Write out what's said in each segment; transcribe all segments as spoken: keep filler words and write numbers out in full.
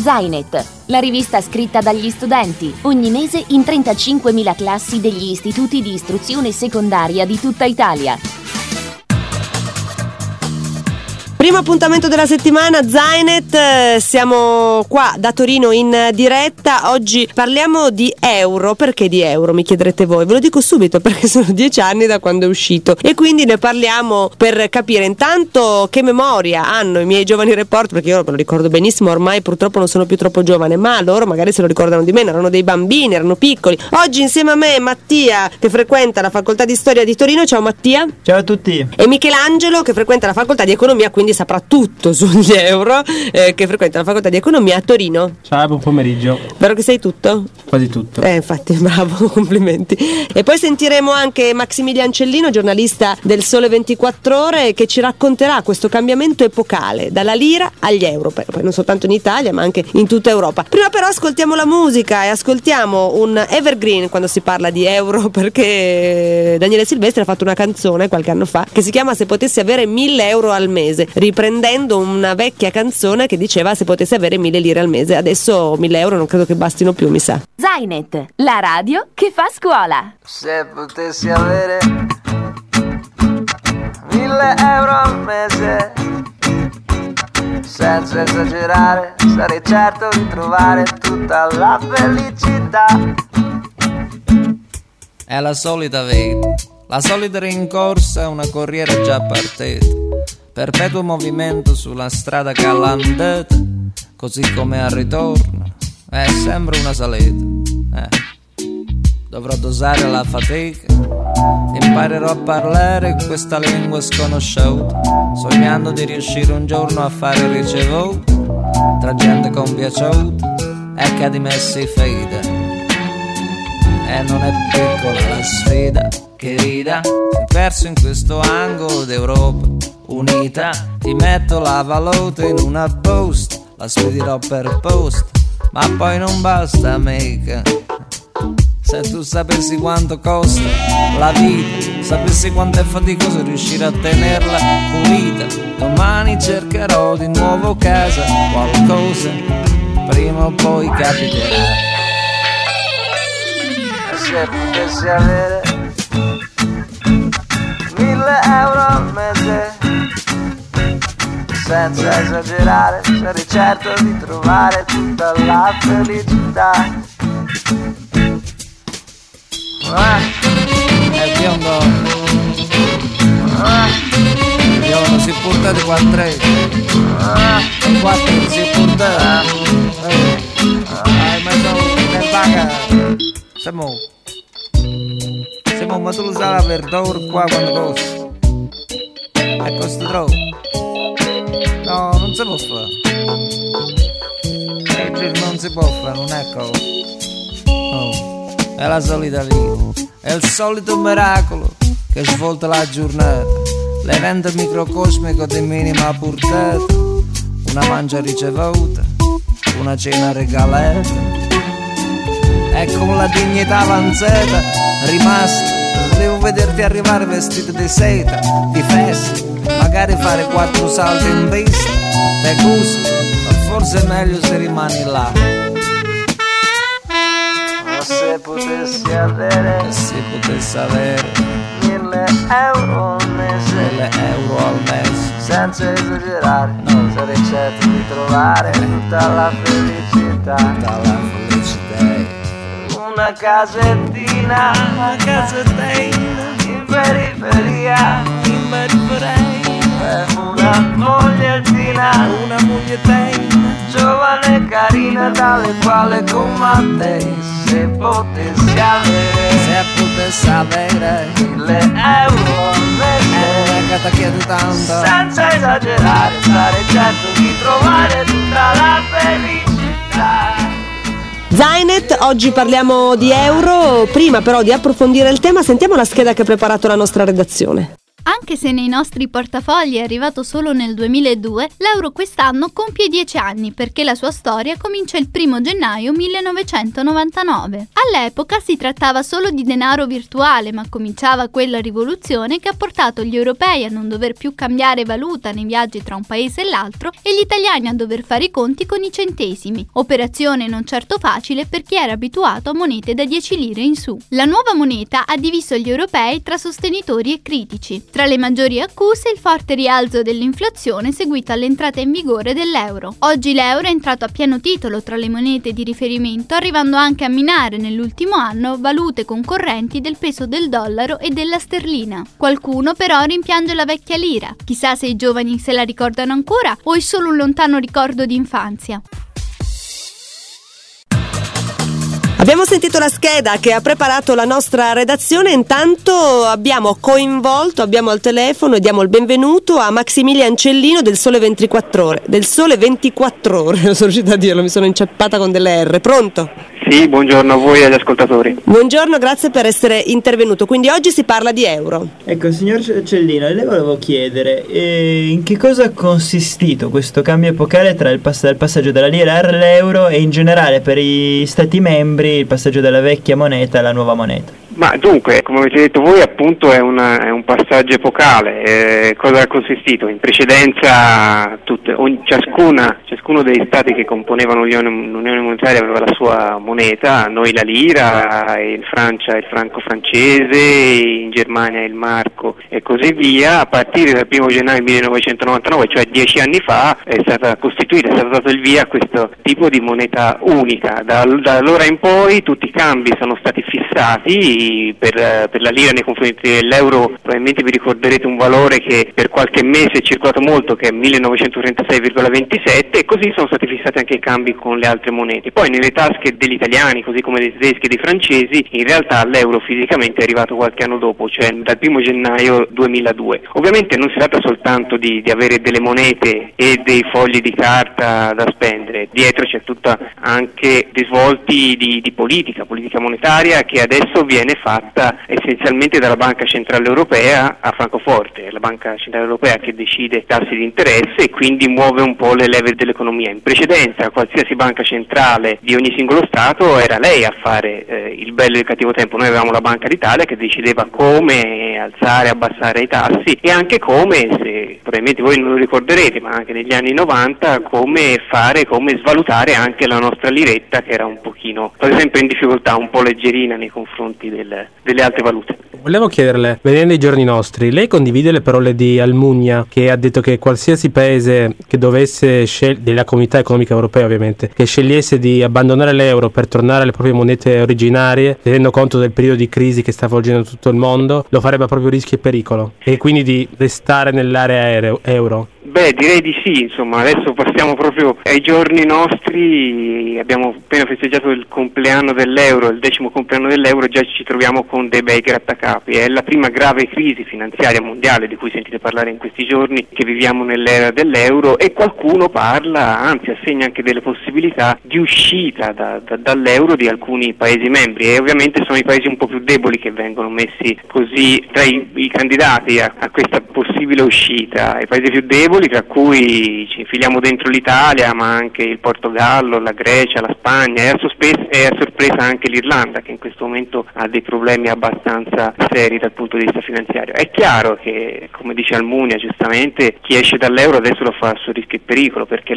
Zainet, la rivista scritta dagli studenti, ogni mese in trentacinquemila classi degli istituti di istruzione secondaria di tutta Italia. Primo appuntamento della settimana, Zainet, siamo qua da Torino in diretta. Oggi parliamo di euro. Perché di euro, mi chiederete voi? Ve lo dico subito, perché sono dieci anni da quando è uscito e quindi ne parliamo per capire intanto che memoria hanno i miei giovani reporter, perché io me lo ricordo benissimo, ormai purtroppo non sono più troppo giovane, ma loro magari se lo ricordano di me, erano dei bambini, erano piccoli. Oggi insieme a me Mattia, che frequenta la facoltà di storia di Torino. Ciao Mattia. Ciao a tutti. E Michelangelo, che frequenta la facoltà di economia, quindi saprà tutto sugli euro, eh, che frequenta la facoltà di economia a Torino. Ciao, buon pomeriggio. Vero che sai tutto? Quasi tutto. Eh, infatti, bravo, complimenti. E poi sentiremo anche Maximilian Cellino, giornalista del Sole ventiquattro Ore, che ci racconterà questo cambiamento epocale dalla lira agli euro, poi non soltanto in Italia ma anche in tutta Europa. Prima però ascoltiamo la musica e ascoltiamo un evergreen quando si parla di euro, perché Daniele Silvestri ha fatto una canzone qualche anno fa che si chiama Se potessi avere mille euro al mese, riprendendo una vecchia canzone che diceva se potessi avere mille lire al mese. Adesso mille euro non credo che bastino più, mi sa. Zainet, la radio che fa scuola. Se potessi avere mille euro al mese, senza esagerare, sarei certo di trovare tutta la felicità. È la solita vita, la solita rincorsa, una corriera già partita, perpetuo movimento sulla strada calandata, così come al ritorno è sempre una salita. Eh. Dovrò dosare la fatica, imparerò a parlare questa lingua sconosciuta, sognando di riuscire un giorno a fare ricevuto tra gente compiaciuta e che di me si fida. E non è piccola la sfida che rida, perso in questo angolo d'Europa unita, ti metto la valuta in una busta, la spedirò per posta, ma poi non basta mica. Se tu sapessi quanto costa la vita, sapessi quanto è faticoso riuscire a tenerla pulita, domani cercherò di nuovo casa, qualcosa prima o poi capiterà. Se potessi avere mille euro al mese, senza esagerare, sarei certo di trovare tutta la felicità. Ah, è biondo, ah, il biondo si porta di quattro, ah, i quattro si porta, hai messo nel vaga, siamo, siamo, ma tu lo sai la verdura qua quando costa, e costa troppo, no, non si può fare, non si può fare, non è cosa, no. È la solita vita, è il solito miracolo che svolta la giornata, l'evento microcosmico di minima portata, una mangia ricevuta, una cena regalata, e con la dignità avanzata rimasta, devo vederti arrivare vestito di seta, di festa, magari fare quattro salti in pista, te gusta, ma forse è meglio se rimani là. Se potessi avere, se potessi avere mille euro al mese, mille euro al mese, senza esagerare, no, sarei certo di trovare tutta la felicità, tutta la felicità. Una casettina, una casettina in periferia, in periferia, una mogliettina, una mogliettina, giovane e carina, tale quale come te. Se potessi avere, se potessi avere mille euro al mese, eh, che ti chiedo tanto, senza esagerare, sarei certo di trovare tutta la felicità. Zainet, oggi parliamo di euro. Prima però di approfondire il tema, sentiamo la scheda che ha preparato la nostra redazione. Anche se nei nostri portafogli è arrivato solo nel duemiladue, l'euro quest'anno compie dieci anni perché la sua storia comincia il primo gennaio millenovecentonovantanove. All'epoca si trattava solo di denaro virtuale, ma cominciava quella rivoluzione che ha portato gli europei a non dover più cambiare valuta nei viaggi tra un paese e l'altro e gli italiani a dover fare i conti con i centesimi, operazione non certo facile per chi era abituato a monete da dieci lire in su. La nuova moneta ha diviso gli europei tra sostenitori e critici. Tra le maggiori accuse il forte rialzo dell'inflazione seguito all'entrata in vigore dell'euro. Oggi l'euro è entrato a pieno titolo tra le monete di riferimento, arrivando anche a minare nell'ultimo anno valute concorrenti del peso del dollaro e della sterlina. Qualcuno però rimpiange la vecchia lira. Chissà se i giovani se la ricordano ancora o è solo un lontano ricordo di infanzia. Abbiamo sentito la scheda che ha preparato la nostra redazione, intanto abbiamo coinvolto, abbiamo al telefono e diamo il benvenuto a Maximilian Cellino del Sole ventiquattro Ore, del Sole ventiquattro Ore, non sono riuscita a dirlo, mi sono inceppata con delle R, pronto? Sì, buongiorno a voi e agli ascoltatori. Buongiorno, grazie per essere intervenuto, quindi oggi si parla di euro. Ecco, signor Cellino, le volevo chiedere eh, in che cosa ha consistito questo cambio epocale tra il, pass- il passaggio dalla lira all'euro e in generale per i stati membri il passaggio dalla vecchia moneta alla nuova moneta. Ma dunque, come avete detto voi, appunto è, una, è un passaggio epocale. Eh, cosa ha consistito? In precedenza tutte, ogni, ciascuna, ciascuno degli stati che componevano l'Unione, l'Unione Monetaria aveva la sua moneta, noi la lira, in Francia il franco francese, in Germania il marco e così via. A partire dal primo gennaio millenovecentonovantanove, cioè dieci anni fa, è stata costituita, è stato dato il via a questo tipo di moneta unica. Da, da allora in poi tutti i cambi sono stati fissati. Per, per la lira nei confronti dell'euro probabilmente vi ricorderete un valore che per qualche mese è circolato molto, che è millenovecentotrentasei virgola ventisette, e così sono stati fissati anche i cambi con le altre monete. Poi nelle tasche degli italiani, così come dei tedeschi e dei francesi, in realtà l'euro fisicamente è arrivato qualche anno dopo, cioè dal primo gennaio duemiladue. Ovviamente non si tratta soltanto di, di avere delle monete e dei fogli di carta da spendere, dietro c'è tutta anche risvolti di, di politica, politica monetaria che adesso viene fatta essenzialmente dalla Banca Centrale Europea a Francoforte, la Banca Centrale Europea che decide i tassi di interesse e quindi muove un po' le leve dell'economia. In precedenza qualsiasi banca centrale di ogni singolo Stato era lei a fare eh, il bello e il cattivo tempo. Noi avevamo la Banca d'Italia che decideva come alzare, abbassare i tassi e anche come, se probabilmente voi non lo ricorderete, ma anche negli anni novanta, come fare, come svalutare anche la nostra liretta che era un pochino, per esempio in difficoltà, un po' leggerina nei confronti del, delle altre valute. Volevo chiederle, vedendo i giorni nostri, lei condivide le parole di Almunia che ha detto che qualsiasi paese che dovesse scegliere, della Comunità Economica Europea ovviamente, che scegliesse di abbandonare l'euro per tornare alle proprie monete originarie, tenendo conto del periodo di crisi che sta avvolgendo tutto il mondo, lo farebbe a proprio rischio e pericolo, e quindi di restare nell'area euro? Beh, direi di sì, insomma, adesso passiamo proprio ai giorni nostri, abbiamo appena festeggiato il compleanno dell'euro, il decimo compleanno dell'euro, già ci troviamo con dei bei grattacapi. È la prima grave crisi finanziaria mondiale di cui sentite parlare in questi giorni, che viviamo nell'era dell'euro, e qualcuno parla, anzi assegna anche delle possibilità di uscita da, da, dall'euro di alcuni Paesi membri, e ovviamente sono i Paesi un po' più deboli che vengono messi così tra i, i candidati a, a questa possibile uscita. I Paesi più deboli, tra cui ci infiliamo dentro l'Italia, ma anche il Portogallo, la Grecia, la Spagna, e a, sospes- e a sorpresa anche l'Irlanda, che in questo momento ha dei problemi abbastanza seri dal punto di vista finanziario. È chiaro che, come dice Almunia giustamente, chi esce dall'euro adesso lo fa a suo rischio e pericolo, perché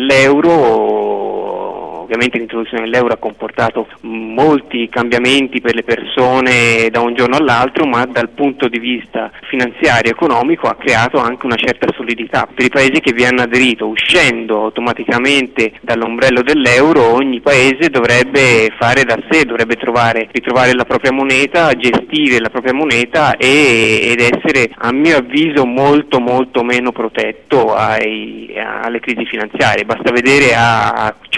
l'euro, ovviamente l'introduzione dell'euro ha comportato molti cambiamenti per le persone da un giorno all'altro, ma dal punto di vista finanziario e economico ha creato anche una certa solidità per i paesi che vi hanno aderito. Uscendo automaticamente dall'ombrello dell'euro, ogni paese dovrebbe fare da sé, dovrebbe trovare, ritrovare la propria moneta, gestire la propria moneta e, ed essere, a mio avviso, molto molto meno protetto ai, alle crisi finanziarie. Basta vedere a ciò che succede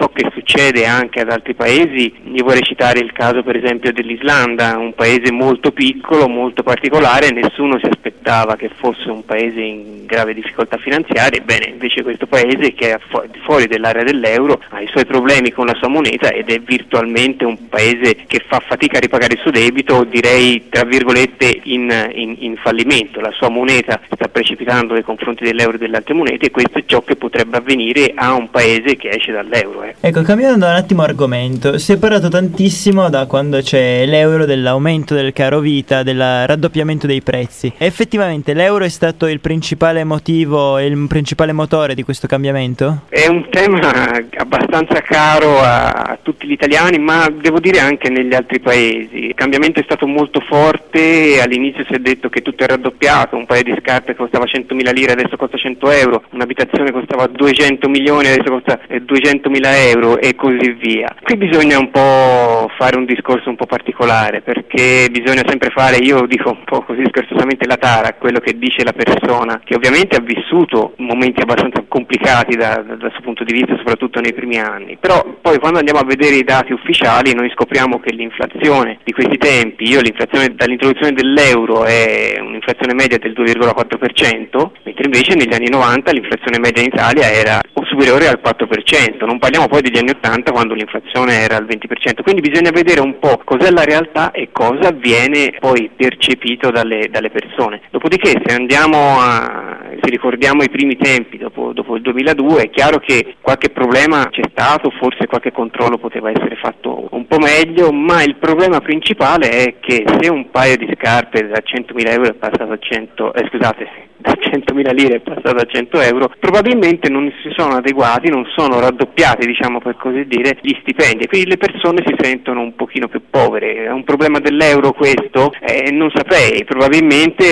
succede anche ad altri paesi. Io vorrei citare il caso per esempio dell'Islanda, un paese molto piccolo, molto particolare, nessuno si aspettava che fosse un paese in grave difficoltà finanziarie, ebbene invece questo paese che è fu- fuori dell'area dell'euro ha i suoi problemi con la sua moneta ed è virtualmente un paese che fa fatica a ripagare il suo debito, direi tra virgolette in, in, in fallimento. La sua moneta sta precipitando nei confronti dell'euro e delle altre monete, e questo è ciò che potrebbe avvenire a un paese che esce dall'euro. Eh. Ecco, cambiando un attimo argomento, si è parlato tantissimo da quando c'è l'euro dell'aumento del caro vita, del raddoppiamento dei prezzi. Effettivamente l'euro è stato il principale motivo e il principale motore di questo cambiamento? È un tema abbastanza caro a, a tutti gli italiani, ma devo dire anche negli altri paesi. Il cambiamento è stato molto forte, all'inizio si è detto che tutto è raddoppiato, un paio di scarpe costava centomila lire, adesso costa cento euro, un'abitazione costava duecento milioni, adesso costa duecentomila euro e così via. Qui bisogna un po' fare un discorso un po' particolare, perché bisogna sempre fare, io dico un po' così scherzosamente, la tara, quello che dice la persona, che ovviamente ha vissuto momenti abbastanza complicati da, da, dal suo punto di vista, soprattutto nei primi anni, però poi quando andiamo a vedere i dati ufficiali noi scopriamo che l'inflazione di questi tempi, io l'inflazione dall'introduzione dell'euro è un'inflazione media del due virgola quattro per cento, mentre invece negli anni novanta l'inflazione media in Italia era superiore al quattro per cento, non parliamo poi degli anni ottanta quando l'inflazione era al venti per cento, quindi bisogna vedere un po' cos'è la realtà e cosa viene poi percepito dalle, dalle persone. Dopodiché se andiamo a, se ricordiamo i primi tempi dopo, dopo il duemiladue, è chiaro che qualche problema c'è stato, forse qualche controllo poteva essere fatto un po' meglio, ma il problema principale è che se un paio di scarpe da centomila euro è passato a cento, eh, scusate, da centomila lire è passato a cento euro, probabilmente non si sono adeguati, non sono raddoppiati, diciamo per così dire, gli stipendi, e quindi le persone si sentono un pochino più povere. È un problema dell'euro questo? Eh, non saprei, probabilmente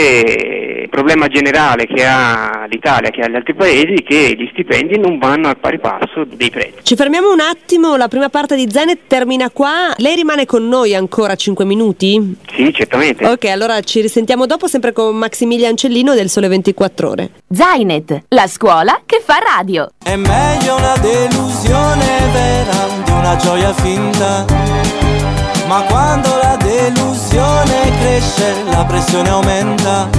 il problema generale che ha l'Italia, che ha gli altri paesi, che gli stipendi non vanno al pari passo dei prezzi. Ci fermiamo un attimo, la prima parte di Zenet termina qua, lei rimane con noi ancora cinque minuti? Sì, certamente. Ok, allora ci risentiamo dopo, sempre con Maximilian Cellino del Sole ventiquattro Ore. Zainet, la scuola che fa radio. È meglio una delusione vera di una gioia finta, ma quando la delusione cresce la pressione aumenta.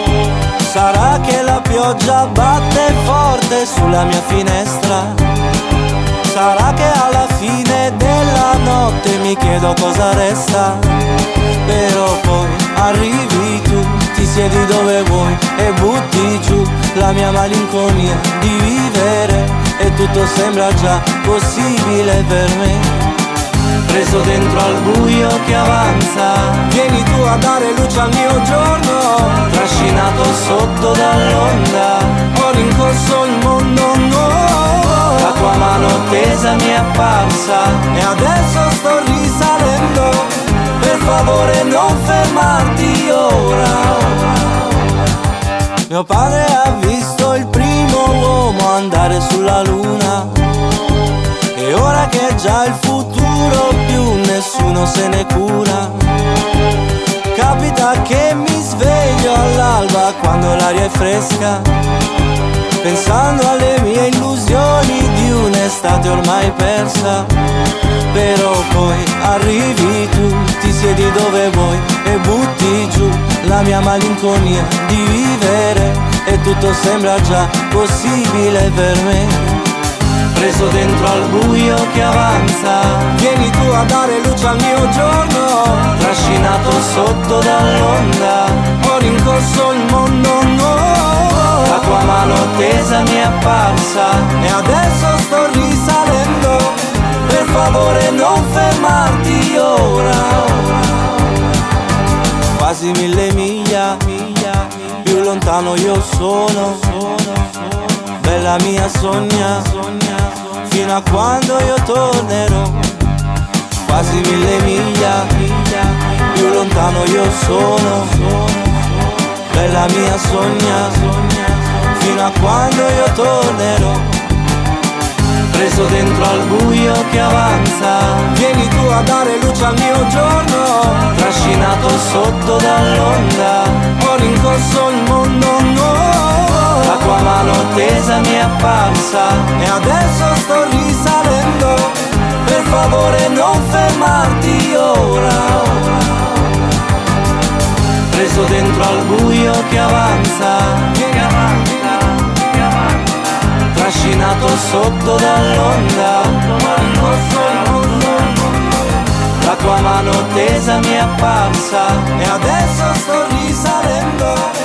Sarà che la pioggia batte forte sulla mia finestra, sarà che alla fine della notte mi chiedo cosa resta, però poi arrivi tu, ti siedi dove vuoi e butti giù la mia malinconia di vivere, e tutto sembra già possibile per me. Preso dentro al buio che avanza, vieni tu a dare luce al mio giorno, trascinato sotto dall'onda, ho rincorso il mondo, no. La tua mano tesa mi è apparsa e adesso sto risalendo, per favore non fermarti ora. Mio padre ha visto il primo uomo andare sulla luna, e ora che è già il futuro più nessuno se ne cura. Capita che mi sveglio all'alba quando l'aria è fresca, pensando alle mie illusioni di un'estate ormai persa, però poi arrivi tu, ti siedi dove vuoi e butti giù la mia malinconia di vivere, e tutto sembra già possibile per me. Preso dentro al buio che avanza, vieni tu a dare luce al mio giorno, trascinato sotto dall'onda, ho rincorso il mondo, no. La tua mano tesa mi è apparsa e adesso sto risalendo, per favore non fermarti ora. Quasi mille miglia, miglia, più lontano io sono, bella mia sogna, fino a quando io tornerò. Quasi mille miglia, più lontano io sono, bella mia sogna, fino a quando io tornerò. Preso dentro al buio che avanza, vieni tu a dare luce al mio giorno, trascinato sotto dall'onda, ho rincorso il mondo, no. La tua mano tesa mi è apparsa e adesso sto risalendo, buio che avanza, che avanza, che avanza, trascinato sotto dall'onda, la tua mano tesa mi è apparsa e adesso sto risalendo.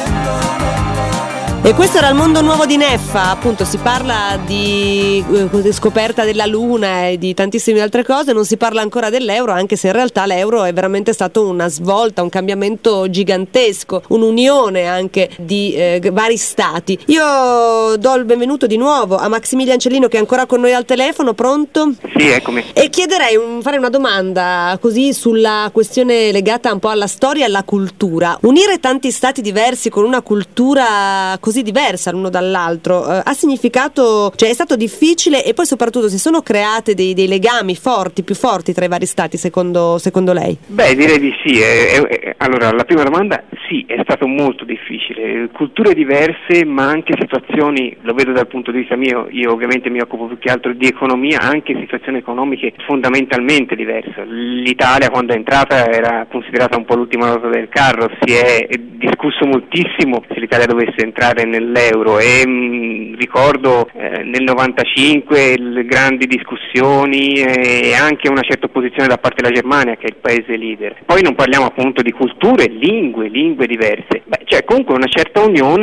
E questo era il mondo nuovo di Neffa, appunto si parla di eh, scoperta della luna e di tantissime altre cose, non si parla ancora dell'euro, anche se in realtà l'euro è veramente stato una svolta, un cambiamento gigantesco, un'unione anche di eh, vari stati. Io do il benvenuto di nuovo a Maximiliano Ancellino che è ancora con noi al telefono, pronto? Sì, eccomi. E chiederei un, fare una domanda così sulla questione legata un po' alla storia e alla cultura. Unire tanti stati diversi con una cultura così diversa l'uno dall'altro eh, ha significato, cioè è stato difficile e poi soprattutto si sono create dei, dei legami forti, più forti tra i vari stati secondo, secondo lei? Beh, direi di sì. È, è, allora, la prima domanda, sì, è stato molto difficile. Culture diverse, ma anche situazioni, lo vedo dal punto di vista mio, io ovviamente mi occupo più che altro di economia, anche situazioni economiche fondamentalmente diverse. L'Italia quando è entrata era considerata un po' l'ultima ruota del carro, si è discusso moltissimo se l'Italia dovesse entrare nell'euro e mh, ricordo eh, nel novantacinque le grandi discussioni e anche una certa opposizione da parte della Germania che è il paese leader. Poi non parliamo appunto di culture, lingue, lingue diverse. Beh, cioè comunque una certa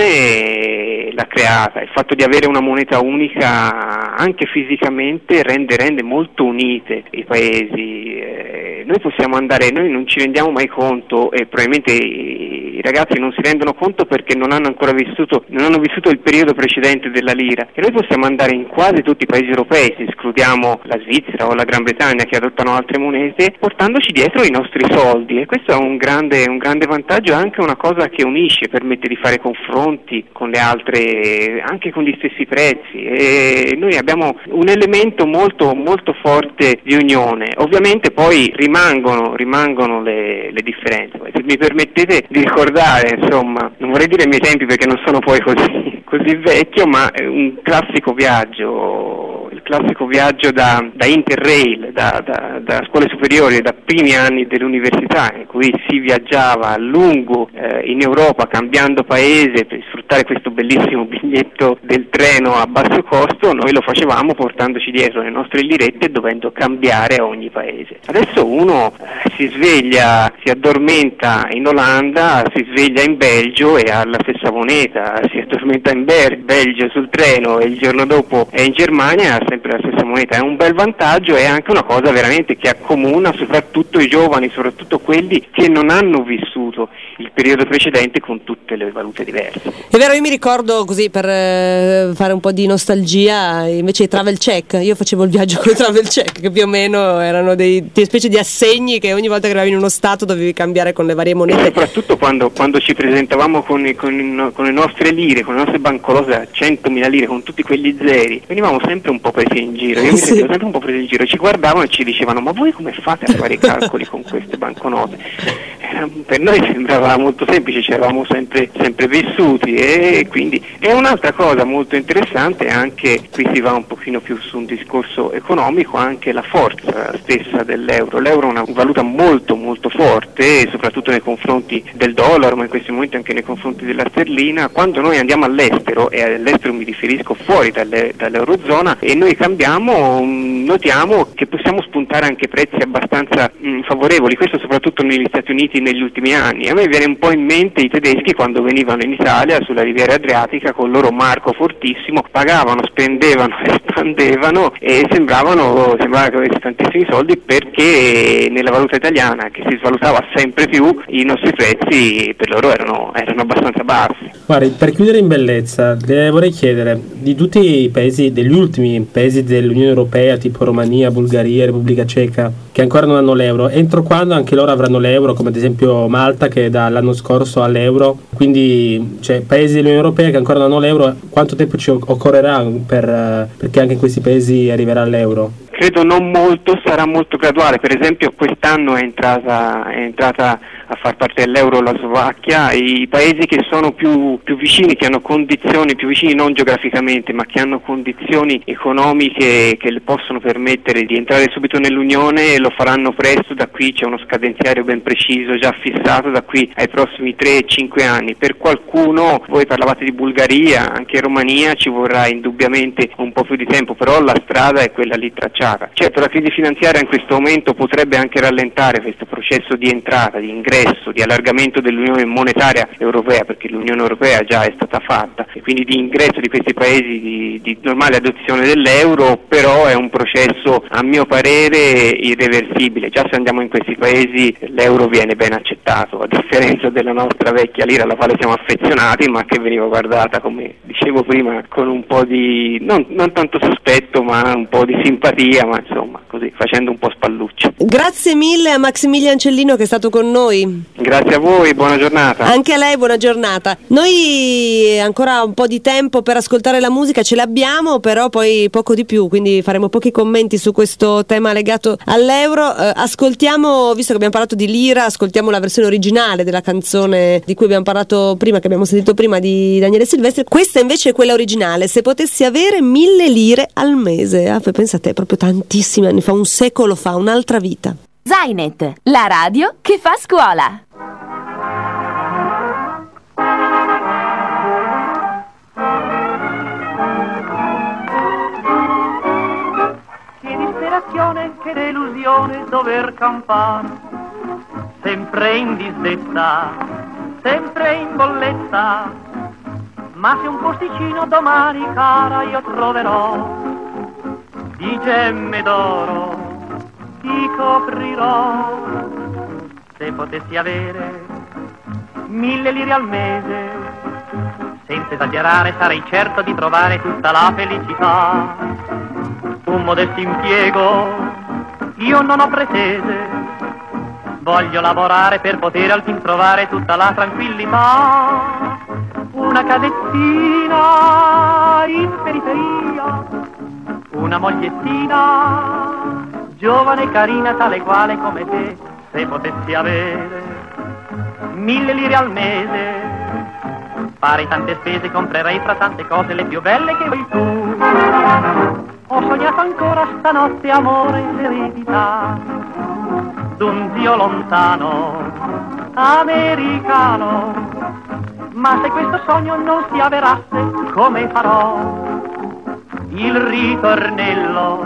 unione l'ha creata, il fatto di avere una moneta unica anche fisicamente rende, rende molto unite i paesi. Eh, noi possiamo andare, noi non ci rendiamo mai conto e probabilmente i, i ragazzi non si rendono conto perché non hanno ancora vissuto non hanno vissuto il periodo precedente della lira, e noi possiamo andare in quasi tutti i paesi europei, se escludiamo la Svizzera o la Gran Bretagna che adottano altre monete, portandoci dietro i nostri soldi, e questo è un grande, un grande vantaggio, è anche una cosa che unisce, permette di fare confronti con le altre, anche con gli stessi prezzi, e noi abbiamo un elemento molto, molto forte di unione. Ovviamente poi rimangono, rimangono le, le differenze. Se mi permettete di ricordare, insomma, non vorrei dire i miei tempi perché non sono poi così, così vecchio, ma un classico viaggio, il classico viaggio da, da Interrail, da, da, da scuole superiori, da primi anni dell'università, in cui si viaggiava a lungo eh, in Europa cambiando paese per sfruttare questo bellissimo biglietto del treno a basso costo. Noi lo facevamo portandoci dietro le nostre lirette e dovendo cambiare a ogni paese. Adesso uno eh, si sveglia, si addormenta in Olanda, si sveglia in Belgio e ha la stessa moneta, si addormenta in Ber- Belgio sul treno e il giorno dopo è in Germania e ha sempre la stessa moneta. È un bel vantaggio, è anche una cosa veramente che accomuna soprattutto i giovani, soprattutto quelli che non hanno vissuto il periodo precedente con tutte le valute diverse. È vero, io mi ricordo così per eh, fare un po' di nostalgia, invece i travel check, io facevo il viaggio con i travel check che più o meno erano dei, dei specie di assegni che ogni volta che arrivavi in uno stato dovevi cambiare con le varie monete. E soprattutto quando, quando ci presentavamo con, i, con, i, con le nostre lire, con le nostre bancolote a centomila lire, con tutti quegli zeri, venivamo sempre un po' presi in giro, io mi sentivo sempre un po' preso in giro, ci guardavano e ci dicevano: ma voi come fate a fare i calcoli con queste banconote? Eh, per noi sembrava molto semplice, ci eravamo sempre, sempre vissuti, e quindi è un'altra cosa molto interessante, anche qui si va un pochino più su un discorso economico, anche la forza stessa dell'euro. L'euro è una valuta molto molto forte, soprattutto nei confronti del dollaro, ma in questi momenti anche nei confronti della sterlina. Quando noi andiamo all'estero, e all'estero mi riferisco fuori dalle, dall'eurozona, e noi cambiamo, notiamo che possiamo spuntare anche prezzi abbastanza mh, favorevoli, questo soprattutto negli Stati Uniti negli ultimi anni. A me viene un po' in mente i tedeschi quando venivano in Italia sulla riviera adriatica con il loro marco fortissimo, pagavano, spendevano, espandevano e sembravano, sembrava che avesse tantissimi soldi, perché nella valuta italiana che si svalutava sempre più i nostri prezzi per loro erano, erano abbastanza bassi. Guardi, per chiudere in bellezza, le vorrei chiedere, di tutti i paesi, degli ultimi paesi dell'Unione Europea, tipo Romania, Bulgaria, Repubblica Ceca, che ancora non hanno l'euro, entro quando anche loro avranno l'euro, come ad esempio Malta che dall'anno scorso ha l'euro, quindi cioè, paesi dell'Unione Europea che ancora non hanno l'euro, quanto tempo ci occorrerà per, perché anche in questi paesi arriverà l'euro? Credo non molto, sarà molto graduale. Per esempio quest'anno è entrata, è entrata a far parte dell'euro la Slovacchia, i paesi che sono più, più vicini, che hanno condizioni più vicini non geograficamente, ma che hanno condizioni economiche che le possono permettere di entrare subito nell'Unione, lo faranno presto. Da qui c'è uno scadenziario ben preciso già fissato da qui ai prossimi tre cinque anni. Per qualcuno, voi parlavate di Bulgaria, anche Romania ci vorrà indubbiamente un po' più di tempo, però la strada è quella lì tracciata. Certo, la crisi finanziaria in questo momento potrebbe anche rallentare questo processo di entrata, di ingresso, di allargamento dell'Unione monetaria europea, perché l'Unione europea già è stata fatta, e quindi di ingresso di questi paesi di, di normale adozione dell'euro, però è un processo a mio parere irreversibile. Già se andiamo in questi paesi l'euro viene ben accettato, a differenza della nostra vecchia lira alla quale siamo affezionati, ma che veniva guardata, come dicevo prima, con un po' di, non, non tanto sospetto, ma un po' di simpatia, ma insomma così, facendo un po' spalluccio. Grazie mille a Maximilian Cellino che è stato con noi. Grazie a voi, buona giornata. Anche a lei buona giornata. Noi ancora un po' di tempo per ascoltare la musica ce l'abbiamo, però poi poco di più, quindi faremo pochi commenti su questo tema legato all'euro. Eh, ascoltiamo, visto che abbiamo parlato di lira, ascoltiamo la versione originale della canzone di cui abbiamo parlato prima, che abbiamo sentito prima, di Daniele Silvestri. Questa invece è quella originale, Se potessi avere mille lire al mese. Ah, pensa a te, proprio tantissimi anni fa, un secolo fa, un'altra vita. Zainet, la radio che fa scuola. Che disperazione, che delusione dover campare, sempre in disdetta, sempre in bolletta. Ma se un posticino domani, cara, io troverò, di gemme d'oro ti coprirò. Se potessi avere mille lire al mese, senza esagerare sarei certo di trovare tutta la felicità. Un modesto impiego io non ho pretese, voglio lavorare per poter al fin trovare tutta la tranquillità. Una casettina in periferia, una mogliettina giovane e carina, tale quale come te. Se potessi avere mille lire al mese, farei tante spese, comprerei fra tante cose le più belle che vuoi tu. Ho sognato ancora stanotte amore, l'eredità d'un zio lontano americano. Ma se questo sogno non si avverasse, come farò? Il ritornello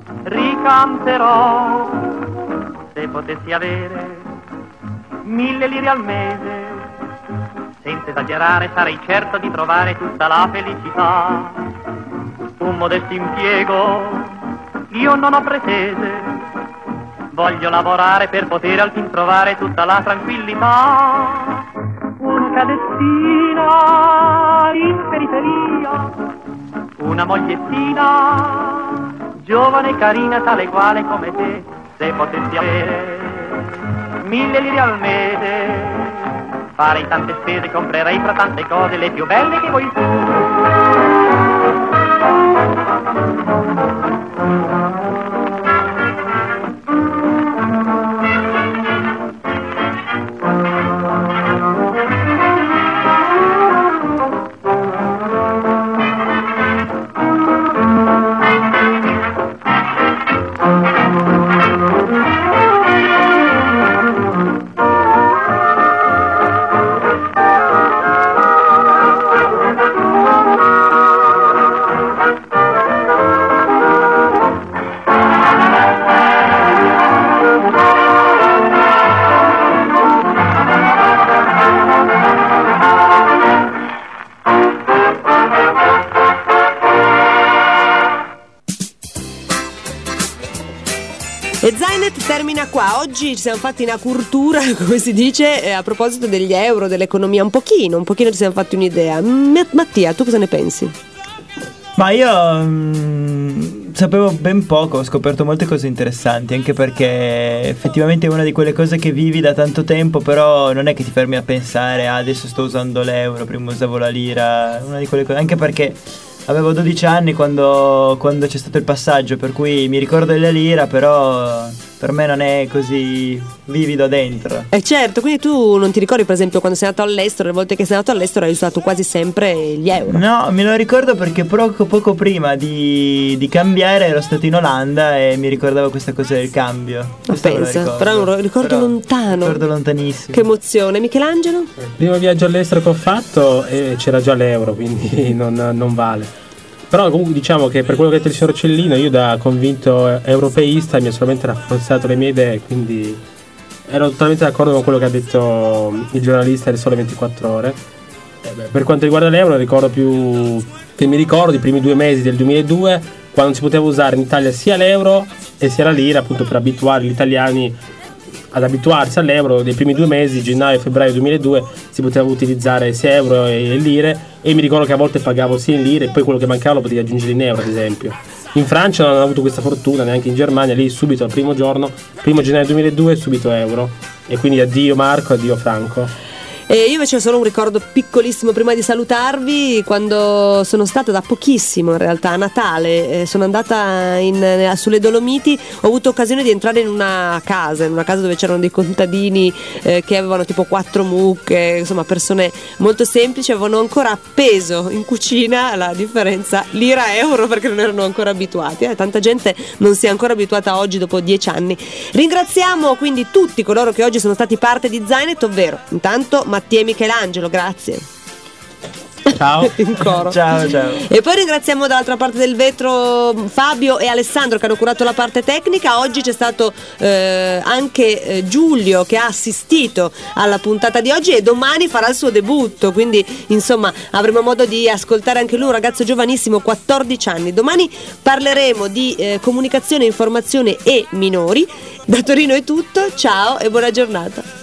ricanterò. Se potessi avere mille lire al mese, senza esagerare sarei certo di trovare tutta la felicità. Un modesto impiego io non ho pretese, voglio lavorare per poter al fin trovare tutta la tranquillità. Una casettina in periferia, una mogliettina giovane e carina, tale quale come te. Se potessi avere mille lire al mese, farei tante spese, comprerei fra tante cose le più belle che vuoi tu. E Zainet termina qua. Oggi ci siamo fatti una cultura, come si dice, eh, a proposito degli euro, dell'economia, un pochino, un pochino ci siamo fatti un'idea. M- Mattia, tu cosa ne pensi? Ma io mh, sapevo ben poco, ho scoperto molte cose interessanti, anche perché effettivamente è una di quelle cose che vivi da tanto tempo, però non è che ti fermi a pensare ah, adesso sto usando l'euro, prima usavo la lira, una di quelle cose, anche perché avevo dodici anni quando, quando c'è stato il passaggio, per cui mi ricordo della lira, però per me non è così vivido dentro. Eh certo, quindi tu non ti ricordi per esempio quando sei andato all'estero, le volte che sei andato all'estero hai usato quasi sempre gli euro? No, me lo ricordo perché poco, poco prima di, di cambiare ero stato in Olanda e mi ricordavo questa cosa del cambio. Ma pensa, però è un ricordo però lontano. Ricordo lontanissimo. Che emozione. Michelangelo? Il primo viaggio all'estero che ho fatto eh, c'era già l'euro, quindi non, non vale. Però comunque diciamo che per quello che ha detto il signor Cellino, io da convinto europeista mi ha solamente rafforzato le mie idee, quindi ero totalmente d'accordo con quello che ha detto il giornalista del Sole ventiquattro Ore. Eh beh, per quanto riguarda l'euro, ricordo più che mi ricordo i primi due mesi del duemiladue, quando non si poteva usare in Italia sia l'euro e sia la lira, appunto per abituare gli italiani ad abituarsi all'euro. Dei primi due mesi, gennaio e febbraio duemiladue, si poteva utilizzare sia euro e lire, e mi ricordo che a volte pagavo sia in lire e poi quello che mancava lo potevi aggiungere in euro, ad esempio. In Francia non hanno avuto questa fortuna, neanche in Germania, lì subito al primo giorno, primo gennaio duemiladue, subito euro. E quindi addio Marco, addio Franco. E io invece ho solo un ricordo piccolissimo prima di salutarvi, quando sono stata da pochissimo in realtà a Natale, eh, sono andata in, eh, sulle Dolomiti, ho avuto occasione di entrare in una casa, in una casa dove c'erano dei contadini eh, che avevano tipo quattro mucche, insomma persone molto semplici, avevano ancora appeso in cucina la differenza lira-euro perché non erano ancora abituati, eh, tanta gente non si è ancora abituata oggi dopo dieci anni. Ringraziamo quindi tutti coloro che oggi sono stati parte di Zainet, ovvero intanto Mattia e Michelangelo, grazie. Ciao. In coro. Ciao, ciao. E poi ringraziamo dall'altra parte del vetro Fabio e Alessandro che hanno curato la parte tecnica. Oggi c'è stato eh, anche eh, Giulio che ha assistito alla puntata di oggi e domani farà il suo debutto, quindi insomma avremo modo di ascoltare anche lui, un ragazzo giovanissimo, quattordici anni. Domani parleremo di eh, comunicazione, informazione e minori. Da Torino è tutto, ciao e buona giornata.